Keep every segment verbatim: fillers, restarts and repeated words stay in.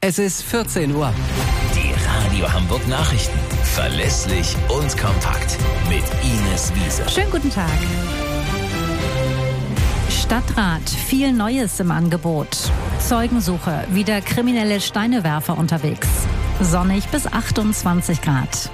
Es ist vierzehn Uhr. Die Radio Hamburg Nachrichten. Verlässlich und kompakt. Mit Ines Wiese. Schönen guten Tag. Stadtrat, viel Neues im Angebot. Zeugensuche, wieder kriminelle Steinewerfer unterwegs. Sonnig bis achtundzwanzig Grad.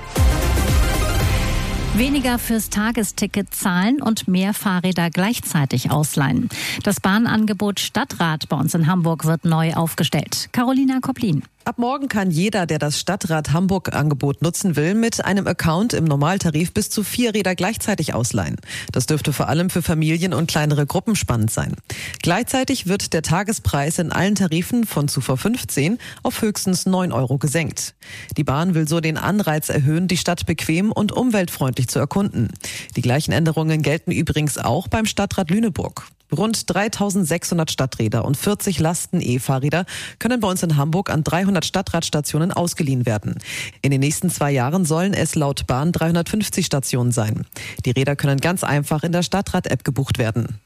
Weniger fürs Tagesticket zahlen und mehr Fahrräder gleichzeitig ausleihen. Das Bahnangebot Stadtrat bei uns in Hamburg wird neu aufgestellt. Carolina Koplin. Ab morgen kann jeder, der das Stadtrat Hamburg-Angebot nutzen will, mit einem Account im Normaltarif bis zu vier Räder gleichzeitig ausleihen. Das dürfte vor allem für Familien und kleinere Gruppen spannend sein. Gleichzeitig wird der Tagespreis in allen Tarifen von zuvor fünfzehn auf höchstens neun Euro gesenkt. Die Bahn will so den Anreiz erhöhen, die Stadt bequem und umweltfreundlich zu erkunden. Die gleichen Änderungen gelten übrigens auch beim Stadtrat Lüneburg. Rund dreitausendsechshundert Stadträder und vierzig Lasten-E-Fahrräder können bei uns in Hamburg an dreihundert Stadtradstationen ausgeliehen werden. In den nächsten zwei Jahren sollen es laut Bahn dreihundertfünfzig Stationen sein. Die Räder können ganz einfach in der Stadtrat-App gebucht werden.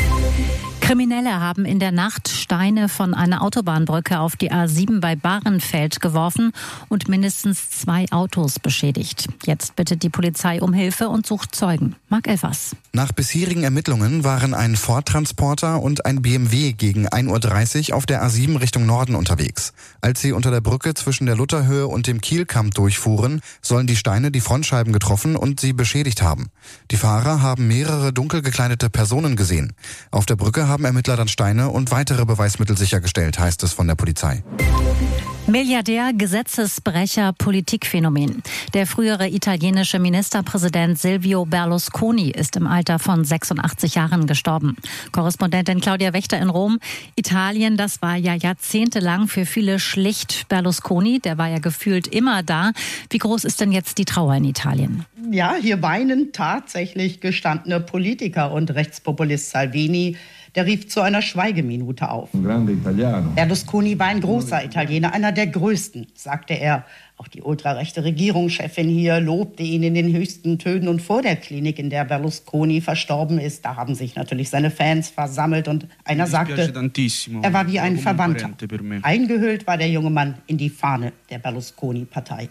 Kriminelle haben in der Nacht Steine von einer Autobahnbrücke auf die A sieben bei Bahrenfeld geworfen und mindestens zwei Autos beschädigt. Jetzt bittet die Polizei um Hilfe und sucht Zeugen. Marc Elfers. Nach bisherigen Ermittlungen waren ein Ford-Transporter und ein B M W gegen ein Uhr dreißig auf der A sieben Richtung Norden unterwegs. Als sie unter der Brücke zwischen der Lutherhöhe und dem Kielkamp durchfuhren, sollen die Steine die Frontscheiben getroffen und sie beschädigt haben. Die Fahrer haben mehrere dunkel gekleidete Personen gesehen. Auf der Brücke haben Ermittler dann Steine und weitere Beweismittel sichergestellt, heißt es von der Polizei. Milliardär, Gesetzesbrecher, Politikphänomen. Der frühere italienische Ministerpräsident Silvio Berlusconi ist im Alter von sechsundachtzig Jahren gestorben. Korrespondentin Claudia Wächter in Rom. Italien, das war ja jahrzehntelang für viele schlicht. Berlusconi, der war ja gefühlt immer da. Wie groß ist denn jetzt die Trauer in Italien? Ja, hier weinen tatsächlich gestandene Politiker und Rechtspopulist Salvini. Der rief zu einer Schweigeminute auf. Berlusconi war ein großer Italiener, einer der größten, sagte er. Auch die ultrarechte Regierungschefin hier lobte ihn in den höchsten Tönen. Und vor der Klinik, in der Berlusconi verstorben ist, da haben sich natürlich seine Fans versammelt. Und einer sagte, er war wie ein Verwandter. Eingehüllt war der junge Mann in die Fahne der Berlusconi-Partei.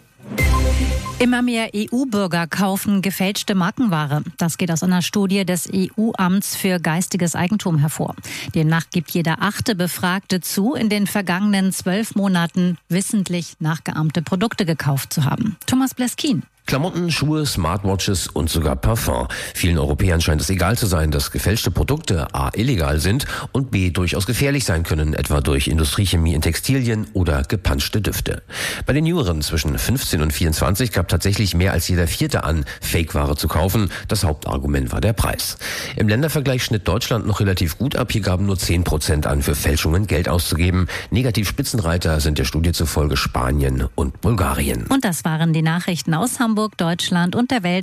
Immer mehr E U-Bürger kaufen gefälschte Markenware. Das geht aus einer Studie des E U-Amts für geistiges Eigentum hervor. Demnach gibt jeder achte Befragte zu, in den vergangenen zwölf Monaten wissentlich nachgeahmte Produkte gekauft zu haben. Thomas Bleskin. Klamotten, Schuhe, Smartwatches und sogar Parfum. Vielen Europäern scheint es egal zu sein, dass gefälschte Produkte a. illegal sind und b. durchaus gefährlich sein können, etwa durch Industriechemie in Textilien oder gepanschte Düfte. Bei den Jüngeren zwischen fünfzehn und vierundzwanzig gab tatsächlich mehr als jeder Vierte an, Fake-Ware zu kaufen. Das Hauptargument war der Preis. Im Ländervergleich schnitt Deutschland noch relativ gut ab. Hier gaben nur zehn Prozent an, für Fälschungen Geld auszugeben. Negativ Spitzenreiter sind der Studie zufolge Spanien und Bulgarien. Und das waren die Nachrichten aus Hamburg, Deutschland und der Welt.